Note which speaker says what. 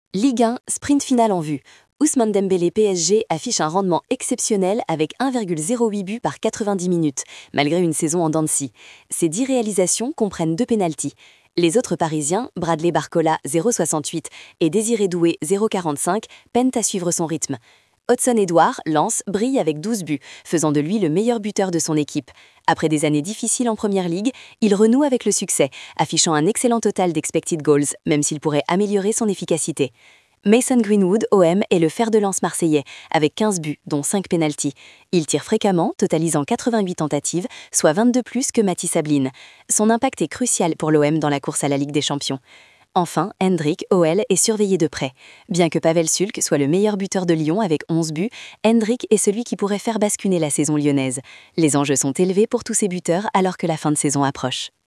Speaker 1: Ligue 1, sprint final en vue. Ousmane Dembélé PSG affiche un rendement exceptionnel avec 1,08 buts par 90 minutes, malgré une saison en dents de scie. Ses 10 réalisations comprennent 2 pénaltys. Les autres Parisiens, Bradley Barcola 0,68 et Désiré Doué 0,45, peinent à suivre son rythme. Hudson-Edouard, Lens, brille avec 12 buts, faisant de lui le meilleur buteur de son équipe. Après des années difficiles en Première Ligue, il renoue avec le succès, affichant un excellent total d'expected goals, même s'il pourrait améliorer son efficacité. Mason Greenwood, OM, est le fer de lance marseillais, avec 15 buts, dont 5 pénaltys. Il tire fréquemment, totalisant 88 tentatives, soit 22 plus que Matisse Sabline. Son impact est crucial pour l'OM dans la course à la Ligue des Champions. Enfin, Hendrik, OL, est surveillé de près. Bien que Pavel Sulk soit le meilleur buteur de Lyon avec 11 buts, Hendrik est celui qui pourrait faire basculer la saison lyonnaise. Les enjeux sont élevés pour tous ces buteurs alors que la fin de saison approche.